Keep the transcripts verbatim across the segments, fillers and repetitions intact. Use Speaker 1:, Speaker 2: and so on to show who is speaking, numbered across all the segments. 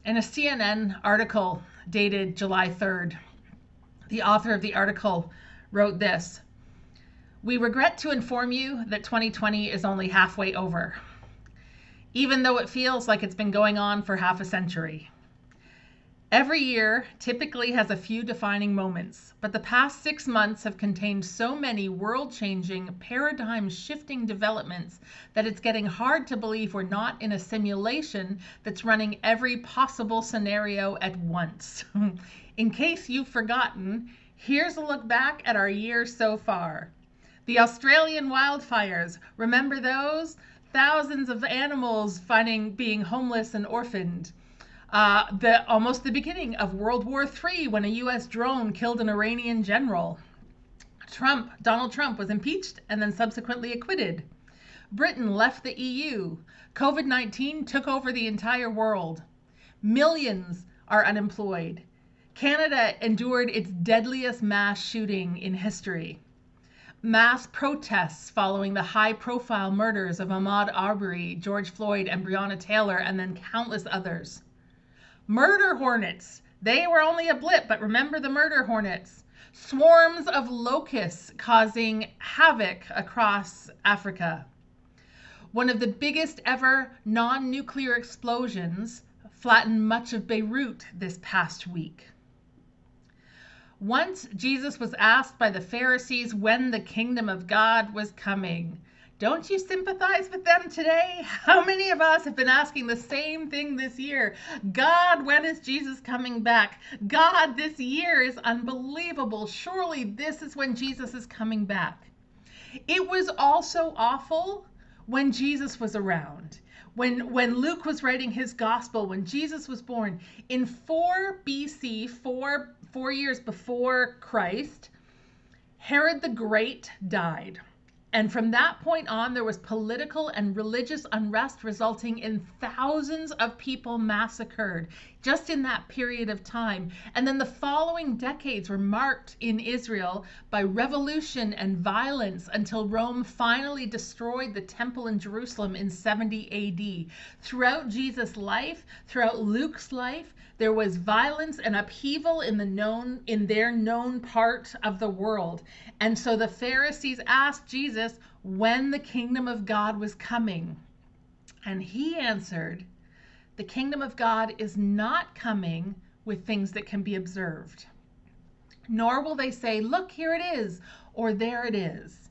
Speaker 1: In a C N N article dated July third, the author of the article wrote this: "We regret to inform you that twenty twenty is only halfway over, even though it feels like it's been going on for half a century. Every year typically has a few defining moments, but the past six months have contained so many world-changing, paradigm-shifting developments that it's getting hard to believe we're not in a simulation that's running every possible scenario at once." In case you've forgotten, here's a look back at our year so far. The Australian wildfires, remember those? Thousands of animals finding being homeless and orphaned. Uh, the almost the beginning of World War Three, when a U S drone killed an Iranian general. Trump, Donald Trump was impeached and then subsequently acquitted. Britain left the E U. COVID nineteen took over the entire world. Millions are unemployed. Canada endured its deadliest mass shooting in history. Mass protests following the high-profile murders of Ahmaud Arbery, George Floyd, and Breonna Taylor, and then countless others. Murder hornets. They were only a blip, but remember the murder hornets. Swarms of locusts causing havoc across Africa. One of the biggest ever non-nuclear explosions flattened much of Beirut this past week. Once Jesus was asked by the Pharisees when the kingdom of God was coming. Don't you sympathize with them today? How many of us have been asking the same thing this year? God, when is Jesus coming back? God, this year is unbelievable. Surely this is when Jesus is coming back. It was also awful when Jesus was around. When, when Luke was writing his gospel, when Jesus was born, in four B C, four, four years before Christ, Herod the Great died. And from that point on, there was political and religious unrest resulting in thousands of people massacred just in that period of time. And then the following decades were marked in Israel by revolution and violence until Rome finally destroyed the temple in Jerusalem in seventy A D. Throughout Jesus' life, throughout Luke's life, there was violence and upheaval in the known, in their known part of the world. And so the Pharisees asked Jesus when the kingdom of God was coming. And he answered, the kingdom of God is not coming with things that can be observed. Nor will they say, look, here it is, or there it is.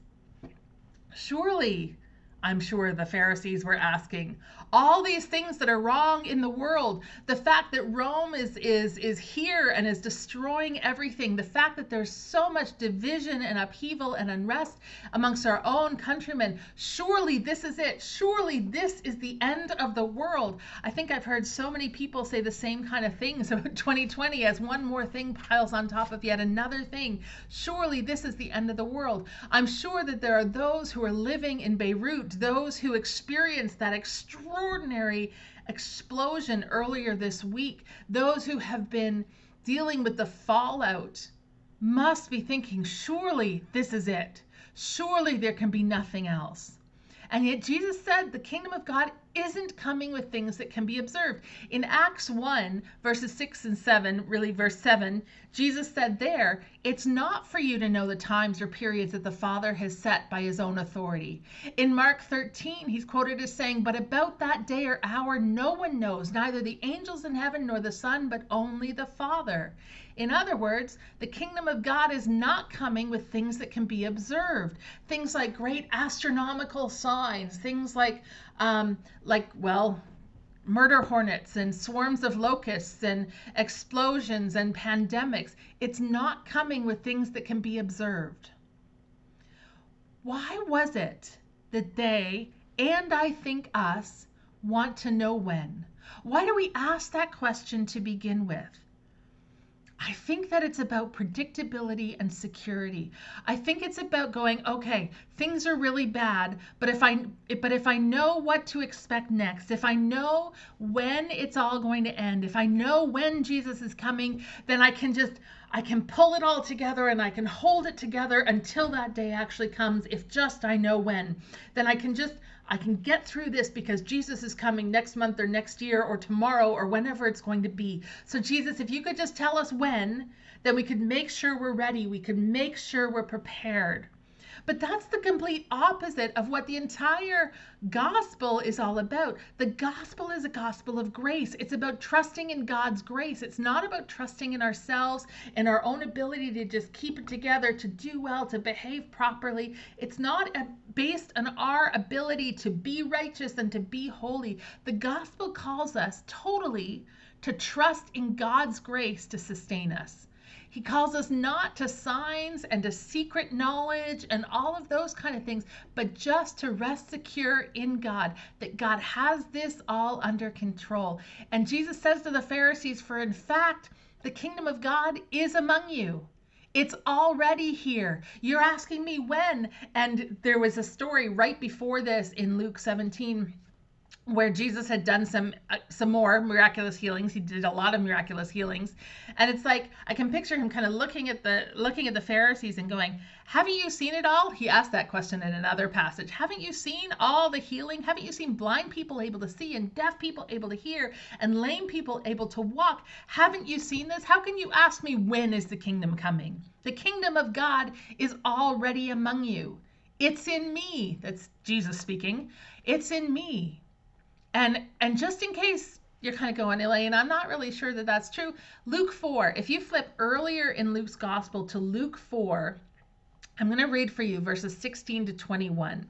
Speaker 1: Surely, I'm sure the Pharisees were asking, all these things that are wrong in the world, the fact that Rome is is is here and is destroying everything, the fact that there's so much division and upheaval and unrest amongst our own countrymen, surely this is it. Surely this is the end of the world. I think I've heard so many people say the same kind of things about twenty twenty as one more thing piles on top of yet another thing. Surely this is the end of the world. I'm sure that there are those who are living in Beirut, those who experienced that extraordinary extraordinary explosion earlier this week, those who have been dealing with the fallout must be thinking, surely this is it. Surely there can be nothing else. And yet Jesus said the kingdom of God isn't coming with things that can be observed. In Acts one, verses six and seven, really verse seven, Jesus said there, it's not for you to know the times or periods that the Father has set by his own authority. In Mark thirteen, he's quoted as saying, but about that day or hour no one knows, neither the angels in heaven nor the Son, but only the Father. In other words, the kingdom of God is not coming with things that can be observed. Things like great astronomical signs, things like, um, like well, murder hornets and swarms of locusts and explosions and pandemics. It's not coming with things that can be observed. Why was it that they, and I think us, want to know when? Why do we ask that question to begin with? I think that it's about predictability and security. I think it's about going, okay, things are really bad, but if I but if I know what to expect next, if I know when it's all going to end, if I know when Jesus is coming, then I can just I can pull it all together and I can hold it together until that day actually comes. If just I know when, then I can just I can get through this because Jesus is coming next month or next year or tomorrow or whenever it's going to be. So Jesus, if you could just tell us when, then we could make sure we're ready. We could make sure we're prepared. But that's the complete opposite of what the entire gospel is all about. The gospel is a gospel of grace. It's about trusting in God's grace. It's not about trusting in ourselves and our own ability to just keep it together, to do well, to behave properly. It's not based on our ability to be righteous and to be holy. The gospel calls us totally to trust in God's grace to sustain us. He calls us not to signs and to secret knowledge and all of those kind of things, but just to rest secure in God, that God has this all under control. And Jesus says to the Pharisees, for in fact, the kingdom of God is among you. It's already here. You're asking me when? And there was a story right before this in Luke seventeen where Jesus had done some uh, some more miraculous healings. He did a lot of miraculous healings. And it's like, I can picture him kind of looking at the looking at the Pharisees and going, haven't you seen it all? He asked that question in another passage. Haven't you seen all the healing? Haven't you seen blind people able to see and deaf people able to hear and lame people able to walk? Haven't you seen this? How can you ask me when is the kingdom coming? The kingdom of God is already among you. It's in me. That's Jesus speaking. It's in me. And and just in case you're kind of going, Elaine, I'm not really sure that that's true. Luke four, if you flip earlier in Luke's gospel to Luke four, I'm going to read for you verses sixteen to twenty-one.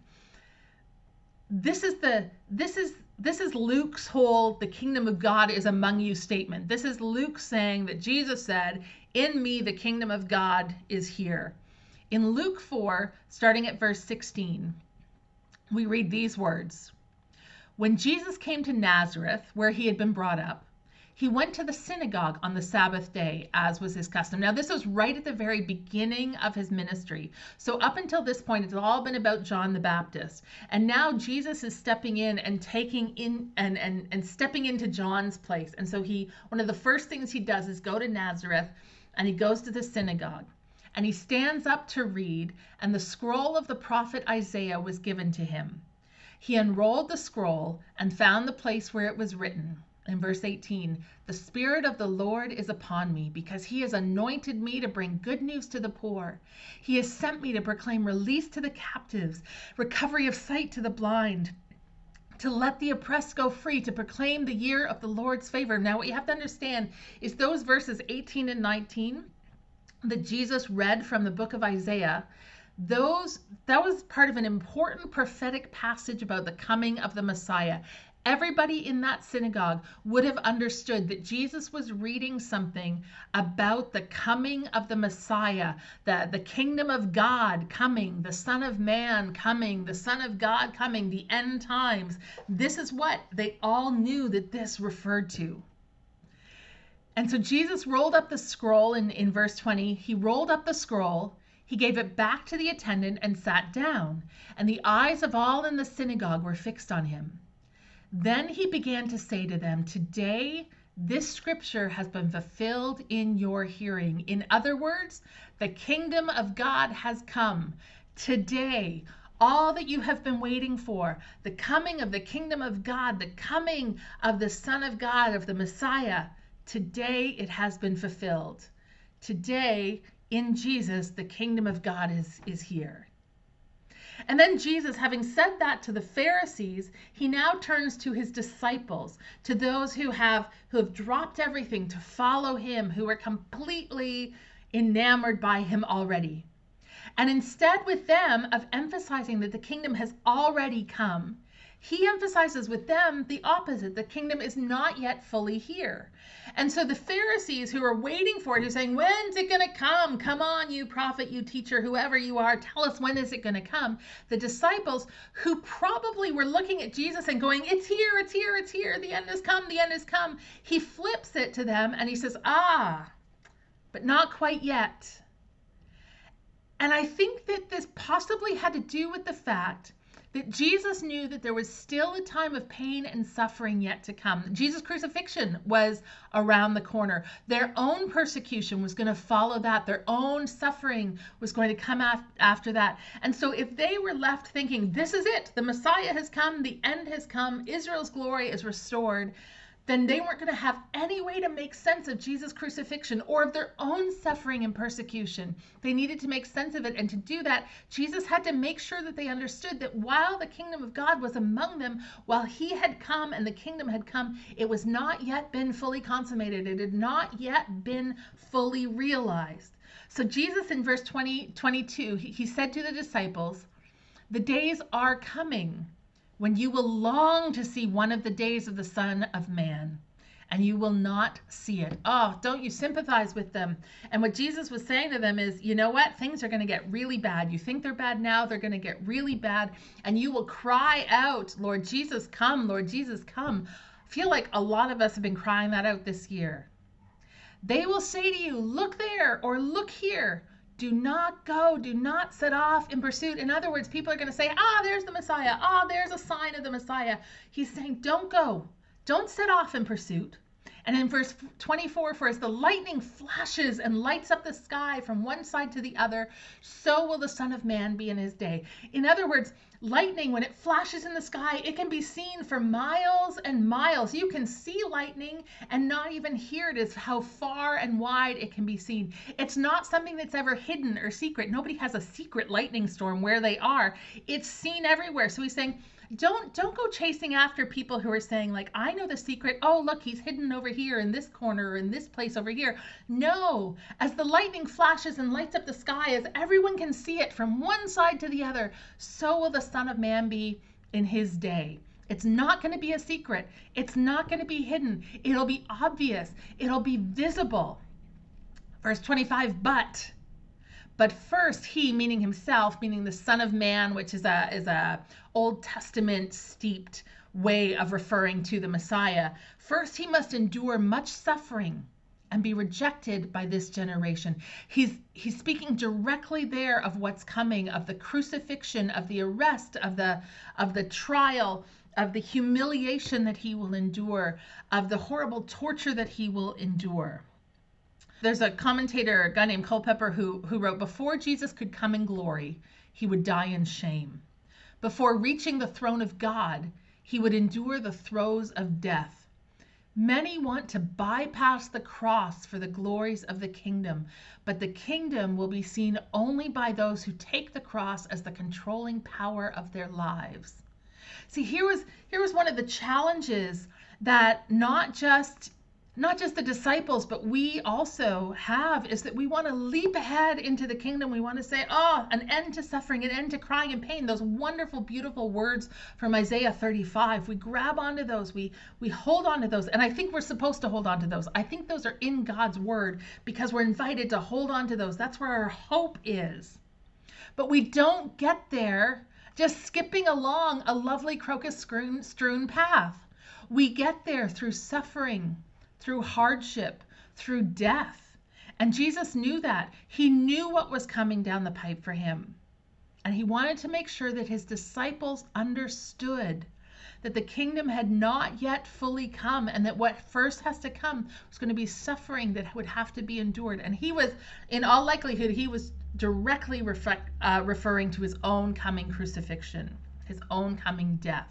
Speaker 1: This is the this is this is Luke's whole the kingdom of God is among you statement. This is Luke saying that Jesus said, in me the kingdom of God is here. In Luke four, starting at verse sixteen, we read these words. When Jesus came to Nazareth, where he had been brought up, he went to the synagogue on the Sabbath day, as was his custom. Now, this was right at the very beginning of his ministry. So up until this point, it's all been about John the Baptist. And now Jesus is stepping in and taking in and, and, and stepping into John's place. And so he, one of the first things he does is go to Nazareth, and he goes to the synagogue. And he stands up to read, and the scroll of the prophet Isaiah was given to him. He unrolled the scroll and found the place where it was written. In verse eighteen, the Spirit of the Lord is upon me because he has anointed me to bring good news to the poor. He has sent me to proclaim release to the captives, recovery of sight to the blind, to let the oppressed go free, to proclaim the year of the Lord's favor. Now, what you have to understand is those verses eighteen and nineteen that Jesus read from the book of Isaiah, Those that was part of an important prophetic passage about the coming of the Messiah. Everybody in that synagogue would have understood that Jesus was reading something about the coming of the Messiah, the, the kingdom of God coming, the Son of Man coming, the Son of God coming, the end times. This is what they all knew that this referred to. And so Jesus rolled up the scroll in, in verse twenty. He rolled up the scroll. He gave it back to the attendant and sat down, and the eyes of all in the synagogue were fixed on him. Then he began to say to them, today this scripture has been fulfilled in your hearing. In other words, the kingdom of God has come. Today, all that you have been waiting for, the coming of the kingdom of God, the coming of the Son of God, of the Messiah, today it has been fulfilled. Today, in Jesus, the kingdom of God is, is here. And then Jesus, having said that to the Pharisees, he now turns to his disciples, to those who have, who have dropped everything to follow him, who are completely enamored by him already. And instead with them of emphasizing that the kingdom has already come, he emphasizes with them the opposite. The kingdom is not yet fully here. And so the Pharisees who are waiting for it, who are saying, when's it going to come? Come on, you prophet, you teacher, whoever you are, tell us when is it going to come? The disciples who probably were looking at Jesus and going, it's here, it's here, it's here. The end has come, the end has come. He flips it to them and he says, ah, but not quite yet. And I think that this possibly had to do with the fact that Jesus knew that there was still a time of pain and suffering yet to come. Jesus' crucifixion was around the corner. Their own persecution was going to follow that. Their own suffering was going to come af- after that. And so if they were left thinking, this is it, the Messiah has come, the end has come, Israel's glory is restored, then they weren't going to have any way to make sense of Jesus' crucifixion or of their own suffering and persecution. They needed to make sense of it. And to do that, Jesus had to make sure that they understood that while the kingdom of God was among them, while he had come and the kingdom had come, it was not yet been fully consummated. It had not yet been fully realized. So Jesus in verse twenty, twenty-two, he, he said to the disciples, "The days are coming when you will long to see one of the days of the Son of Man, and you will not see it." Oh, don't you sympathize with them? And what Jesus was saying to them is, you know what? Things are going to get really bad. You think they're bad now, they're going to get really bad, and you will cry out, "Lord Jesus, come, Lord Jesus, come." I feel like a lot of us have been crying that out this year. They will say to you, "Look there," or "Look here." Do not go. Do not set off in pursuit. In other words, people are going to say, ah, there's the Messiah. Ah, there's a sign of the Messiah. He's saying, don't go. Don't set off in pursuit. And in verse twenty-four, for as the lightning flashes and lights up the sky from one side to the other, so will the Son of Man be in his day. In other words, lightning, when it flashes in the sky, it can be seen for miles and miles. You can see lightning and not even hear it, is how far and wide it can be seen. It's not something that's ever hidden or secret. Nobody has a secret lightning storm where they are. It's seen everywhere. So he's saying, Don't don't go chasing after people who are saying, like, I know the secret. Oh, look, he's hidden over here in this corner or in this place over here. No, as the lightning flashes and lights up the sky, as everyone can see it from one side to the other, so will the Son of Man be in his day. It's not going to be a secret. It's not going to be hidden. It'll be obvious. It'll be visible. Verse twenty-five, but... But first he, meaning himself, meaning the Son of Man, which is a is a Old Testament steeped way of referring to the Messiah. First he must endure much suffering and be rejected by this generation. He's he's speaking directly there of what's coming, of the crucifixion, of the arrest, of the of the trial, of the humiliation that he will endure, of the horrible torture that he will endure. There's a commentator, a guy named Culpeper, who, who wrote, before Jesus could come in glory, he would die in shame. Before reaching the throne of God, he would endure the throes of death. Many want to bypass the cross for the glories of the kingdom, but the kingdom will be seen only by those who take the cross as the controlling power of their lives. See, here was, here was one of the challenges that not just Not just the disciples, but we also have, is that we want to leap ahead into the kingdom. We want to say, oh, an end to suffering, an end to crying and pain. Those wonderful, beautiful words from Isaiah thirty-five. We grab onto those. We, we hold on to those. And I think we're supposed to hold on to those. I think those are in God's word because we're invited to hold on to those. That's where our hope is. But we don't get there just skipping along a lovely crocus-strewn path. We get there through suffering, through hardship, through death. And Jesus knew that. He knew what was coming down the pipe for him. And he wanted to make sure that his disciples understood that the kingdom had not yet fully come and that what first has to come was going to be suffering that would have to be endured. And he was, in all likelihood, he was directly refer, uh, referring to his own coming crucifixion, his own coming death.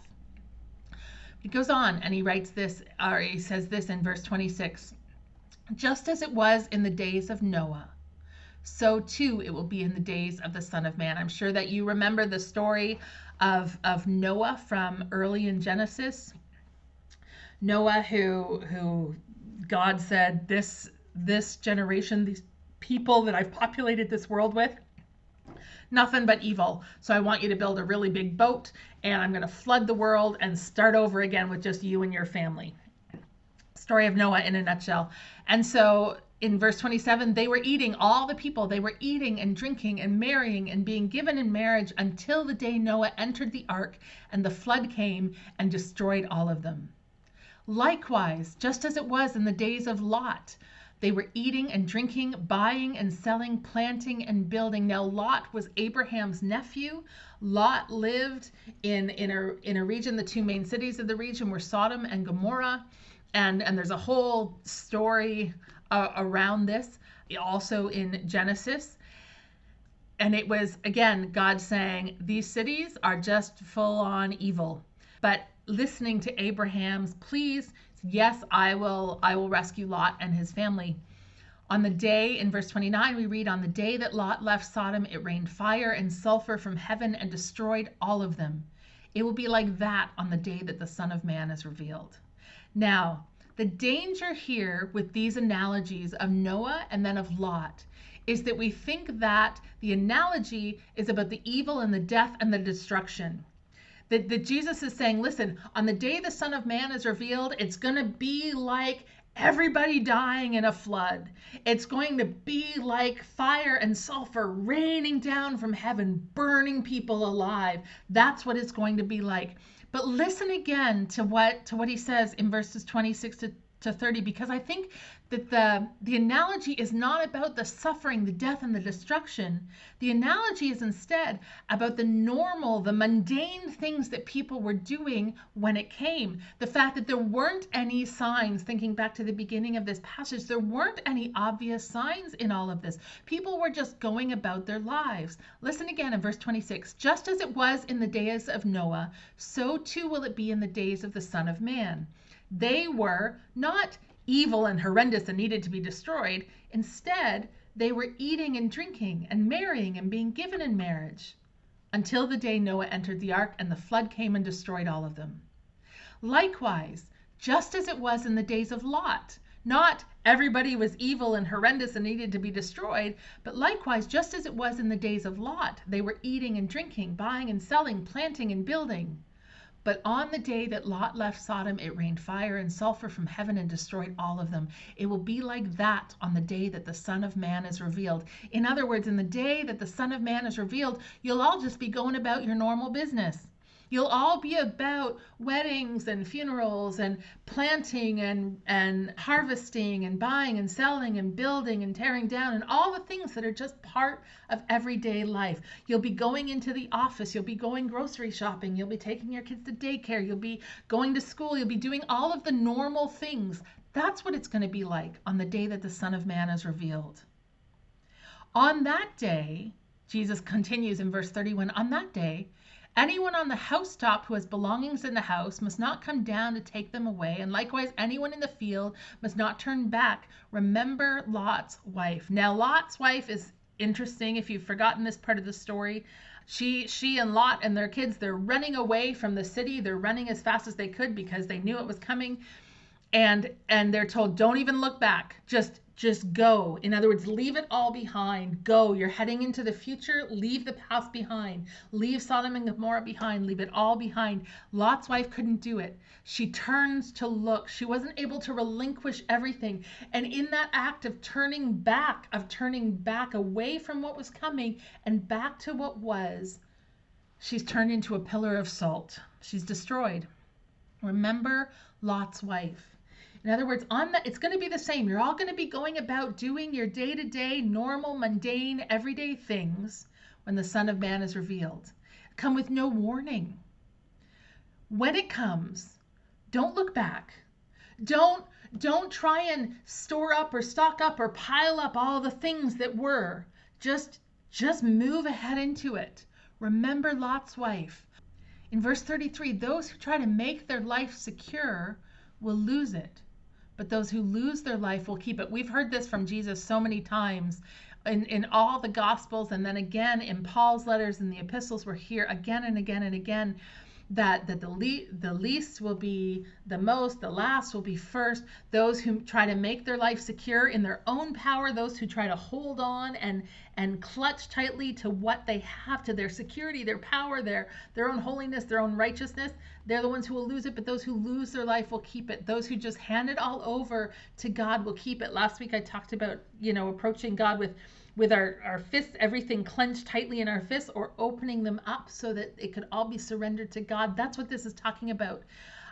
Speaker 1: He goes on and he writes this, or he says this in verse twenty-six. Just as it was in the days of Noah, so too it will be in the days of the Son of Man. I'm sure that you remember the story of, of Noah from early in Genesis. Noah, who who God said, this, this generation, these people that I've populated this world with, nothing but evil. So I want you to build a really big boat and I'm going to flood the world and start over again with just you and your family. Story of Noah in a nutshell. And so in verse twenty-seven, they were eating, all the people, they were eating and drinking and marrying and being given in marriage until the day Noah entered the ark and the flood came and destroyed all of them. Likewise, just as it was in the days of Lot, They were eating and drinking, buying and selling, planting and building. Now Lot was Abraham's nephew. Lot lived in, in, a, in a region, the two main cities of the region were Sodom and Gomorrah. And, and there's a whole story uh, around this, also in Genesis. And it was, again, God saying, these cities are just full on evil. But listening to Abraham's pleas, yes, I will, I will rescue Lot and his family. On the day, in verse twenty-nine, we read, on the day that Lot left Sodom, it rained fire and sulfur from heaven and destroyed all of them. It will be like that on the day that the Son of Man is revealed. Now, the danger here with these analogies of Noah and then of Lot is that we think that the analogy is about the evil and the death and the destruction. That, that Jesus is saying, listen, on the day the Son of Man is revealed, it's going to be like everybody dying in a flood. It's going to be like fire and sulfur raining down from heaven, burning people alive. That's what it's going to be like. But listen again to what to what he says in verses twenty-six to, to thirty, because I think that the, the analogy is not about the suffering, the death, and the destruction. The analogy is instead about the normal, the mundane things that people were doing when it came. The fact that there weren't any signs, thinking back to the beginning of this passage, there weren't any obvious signs in all of this. People were just going about their lives. Listen again in verse twenty-six. Just as it was in the days of Noah, so too will it be in the days of the Son of Man. They were not evil and horrendous and needed to be destroyed. Instead, they were eating and drinking and marrying and being given in marriage until the day Noah entered the ark and the flood came and destroyed all of them. Likewise, just as it was in the days of Lot, not everybody was evil and horrendous and needed to be destroyed, but likewise, just as it was in the days of Lot, they were eating and drinking, buying and selling, planting and building. But on the day that Lot left Sodom, it rained fire and sulfur from heaven and destroyed all of them. It will be like that on the day that the Son of Man is revealed. In other words, in the day that the Son of Man is revealed, you'll all just be going about your normal business. You'll all be about weddings and funerals and planting and, and harvesting and buying and selling and building and tearing down and all the things that are just part of everyday life. You'll be going into the office. You'll be going grocery shopping. You'll be taking your kids to daycare. You'll be going to school. You'll be doing all of the normal things. That's what it's going to be like on the day that the Son of Man is revealed. On that day, Jesus continues in verse thirty-one, on that day, anyone on the housetop who has belongings in the house must not come down to take them away, and likewise anyone in the field must not turn back. Remember Lot's wife. Now Lot's wife is interesting if you've forgotten this part of the story. She she and Lot and their kids, they're running away from the city. They're running as fast as they could because they knew it was coming. And and they're told, don't even look back. Just Just go. In other words, leave it all behind. Go. You're heading into the future. Leave the past behind. Leave Sodom and Gomorrah behind. Leave it all behind. Lot's wife couldn't do it. She turns to look. She wasn't able to relinquish everything. And in that act of turning back, of turning back away from what was coming and back to what was, she's turned into a pillar of salt. She's destroyed. Remember Lot's wife. In other words, on that, it's going to be the same. You're all going to be going about doing your day-to-day, normal, mundane, everyday things when the Son of Man is revealed. Come with no warning. When it comes, don't look back. Don't, don't try and store up or stock up or pile up all the things that were. Just, just move ahead into it. Remember Lot's wife. In verse thirty-three, those who try to make their life secure will lose it, but those who lose their life will keep it. We've heard this from Jesus so many times in, in all the Gospels, and then again in Paul's letters and the epistles. We're here again and again and again that, that the, le- the least will be the most, the last will be first. Those who try to make their life secure in their own power, those who try to hold on and, and clutch tightly to what they have, to their security, their power, their, their own holiness, their own righteousness, they're the ones who will lose it, but those who lose their life will keep it. Those who just hand it all over to God will keep it. Last week I talked about, you know, approaching God with with our, our fists, everything clenched tightly in our fists, or opening them up so that it could all be surrendered to God. That's what this is talking about.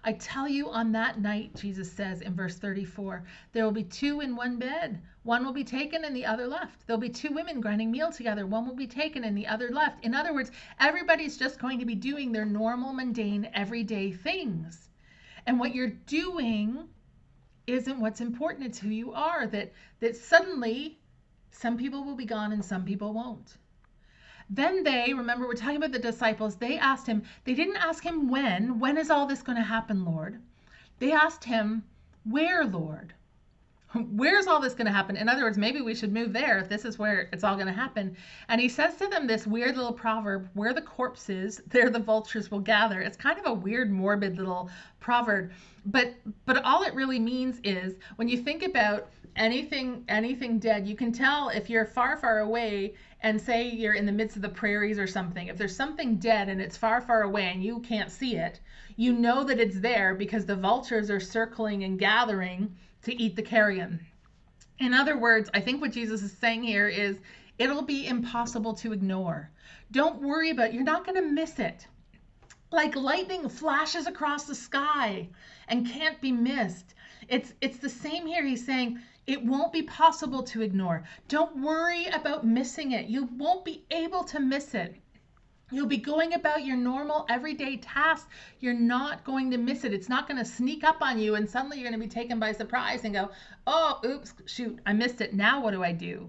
Speaker 1: I tell you, on that night, Jesus says in verse thirty-four, there will be two in one bed. One will be taken and the other left. There'll be two women grinding meal together. One will be taken and the other left. In other words, everybody's just going to be doing their normal, mundane, everyday things. And what you're doing isn't what's important. It's who you are. That, that suddenly some people will be gone and some people won't. Then they, remember, we're talking about the disciples, they asked him, they didn't ask him when, when is all this going to happen, Lord? They asked him, where, Lord? Where's all this going to happen? In other words, maybe we should move there if this is where it's all going to happen. And he says to them this weird little proverb, where the corpse is, there the vultures will gather. It's kind of a weird, morbid little proverb. But but all it really means is, when you think about anything anything dead, you can tell if you're far, far away and say you're in the midst of the prairies or something. If there's something dead and it's far, far away and you can't see it, you know that it's there because the vultures are circling and gathering to eat the carrion. In other words, I think what Jesus is saying here is it'll be impossible to ignore. Don't worry about it. You're not going to miss it. Like lightning flashes across the sky and can't be missed. It's it's the same here. He's saying it won't be possible to ignore. Don't worry about missing it. You won't be able to miss it. You'll be going about your normal everyday tasks. You're not going to miss it. It's not going to sneak up on you and suddenly you're going to be taken by surprise and go, oh, oops, shoot, I missed it. Now what do I do?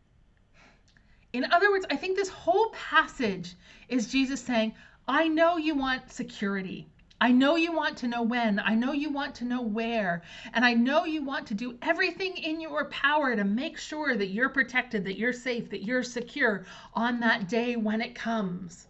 Speaker 1: In other words, I think this whole passage is Jesus saying, I know you want security. I know you want to know when. I know you want to know where. And I know you want to do everything in your power to make sure that you're protected, that you're safe, that you're secure on that day when it comes.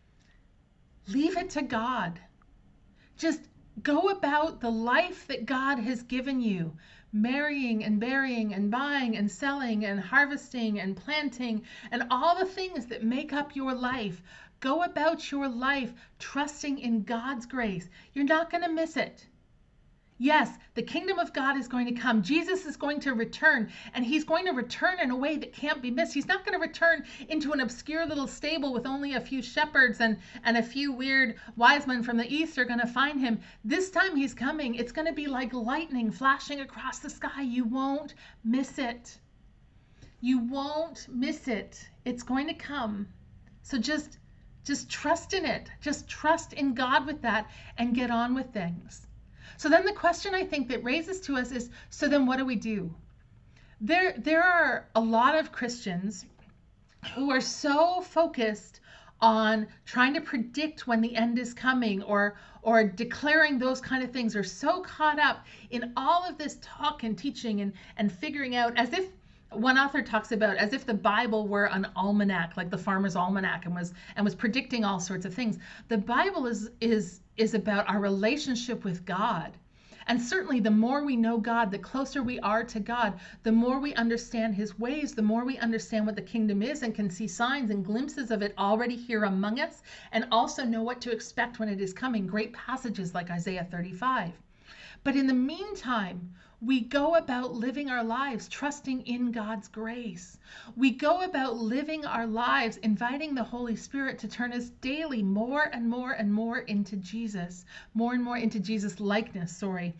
Speaker 1: Leave it to God. Just go about the life that God has given you, marrying and burying and buying and selling and harvesting and planting and all the things that make up your life. Go about your life trusting in God's grace. You're not going to miss it. Yes, the kingdom of God is going to come. Jesus is going to return, and he's going to return in a way that can't be missed. He's not going to return into an obscure little stable with only a few shepherds and, and a few weird wise men from the east are going to find him. This time he's coming. It's going to be like lightning flashing across the sky. You won't miss it. You won't miss it. It's going to come. So just Just trust in it. Just trust in God with that and get on with things. So then the question I think that raises to us is, so then what do we do? There, there are a lot of Christians who are so focused on trying to predict when the end is coming or or declaring those kind of things, are so caught up in all of this talk and teaching and, and figuring out, as if one author talks about as if the Bible were an almanac, like the farmer's almanac, and was and was predicting all sorts of things. The Bible is is is about our relationship with God. And certainly the more we know God, the closer we are to God, the more we understand his ways, the more we understand what the kingdom is and can see signs and glimpses of it already here among us, and also know what to expect when it is coming. Great passages like Isaiah thirty-five. But in the meantime, we go about living our lives trusting in God's grace. We go about living our lives inviting the Holy Spirit to turn us daily more and more and more into Jesus, more and more into Jesus likeness, sorry.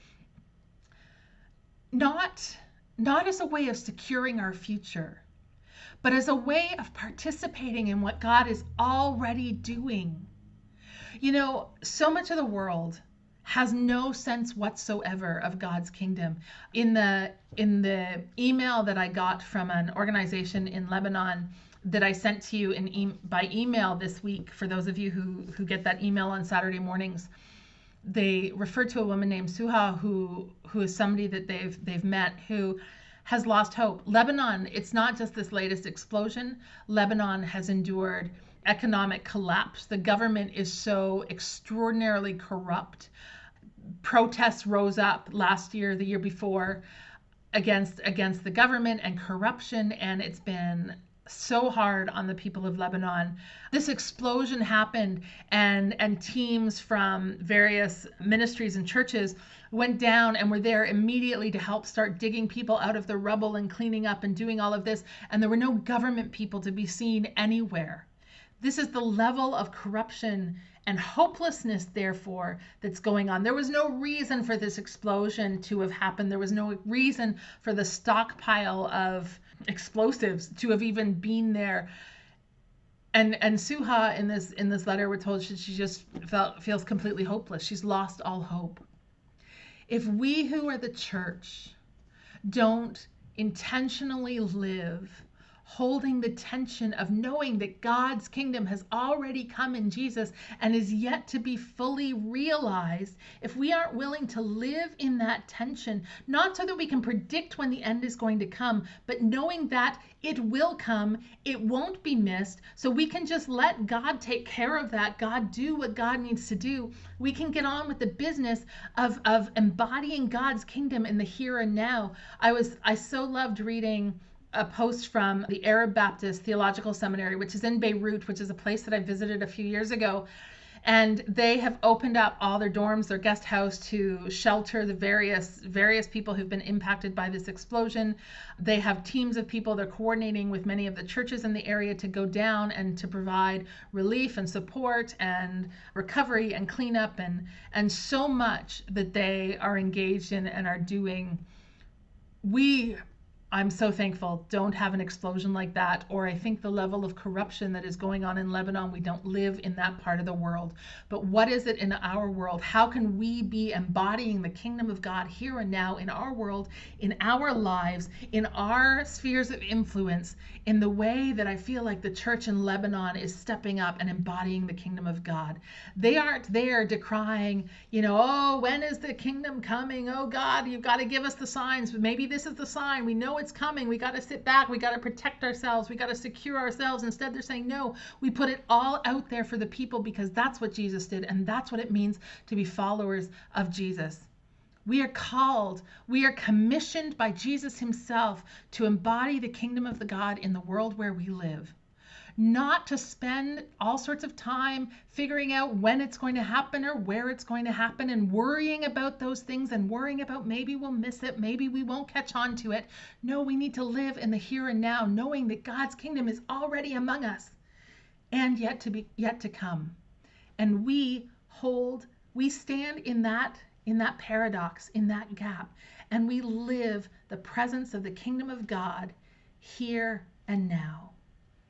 Speaker 1: Not, not as a way of securing our future, but as a way of participating in what God is already doing. You know, so much of the world has no sense whatsoever of God's kingdom. In the in the email that I got from an organization in Lebanon that I sent to you in e- by email this week, for those of you who, who get that email on Saturday mornings, they refer to a woman named Suha who who is somebody that they've they've met who has lost hope. Lebanon, it's not just this latest explosion. Lebanon has endured economic collapse. The government is so extraordinarily corrupt. Protests rose up last year, the year before, against against the government and corruption, and it's been so hard on the people of Lebanon. This explosion happened, and and teams from various ministries and churches went down and were there immediately to help start digging people out of the rubble and cleaning up and doing all of this, and there were no government people to be seen anywhere. This is the level of corruption and hopelessness, therefore, that's going on. There was no reason for this explosion to have happened. There was no reason for the stockpile of explosives to have even been there. And and Suha in this in this letter, we're told she, she just felt feels completely hopeless. She's lost all hope. If we who are the church don't intentionally live holding the tension of knowing that God's kingdom has already come in Jesus and is yet to be fully realized, if we aren't willing to live in that tension, not so that we can predict when the end is going to come, but knowing that it will come, it won't be missed, so we can just let God take care of that, God do what God needs to do, we can get on with the business of, of embodying God's kingdom in the here and now. I was I so loved reading a post from the Arab Baptist Theological Seminary, which is in Beirut, which is a place that I visited a few years ago. And they have opened up all their dorms, their guest house, to shelter the various various people who've been impacted by this explosion. They have teams of people. They're coordinating with many of the churches in the area to go down and to provide relief and support and recovery and cleanup and and so much that they are engaged in and are doing. We I'm so thankful don't have an explosion like that, or I think the level of corruption that is going on in Lebanon, we don't live in that part of the world. But what is it in our world? How can we be embodying the kingdom of God here and now in our world, in our lives, in our spheres of influence, in the way that I feel like the church in Lebanon is stepping up and embodying the kingdom of God? They aren't there decrying, you know, oh, when is the kingdom coming? Oh God, you've got to give us the signs. Maybe this is the sign. We know it's coming. We got to sit back. We got to protect ourselves. We got to secure ourselves. Instead, they're saying, no, we put it all out there for the people because that's what Jesus did. And that's what it means to be followers of Jesus. We are called, we are commissioned by Jesus himself to embody the kingdom of the God in the world where we live. Not to spend all sorts of time figuring out when it's going to happen or where it's going to happen and worrying about those things and worrying about maybe we'll miss it, maybe we won't catch on to it. No, we need to live in the here and now, knowing that God's kingdom is already among us and yet to be yet to come. And we hold, we stand in that in that paradox, in that gap, and we live the presence of the kingdom of God here and now.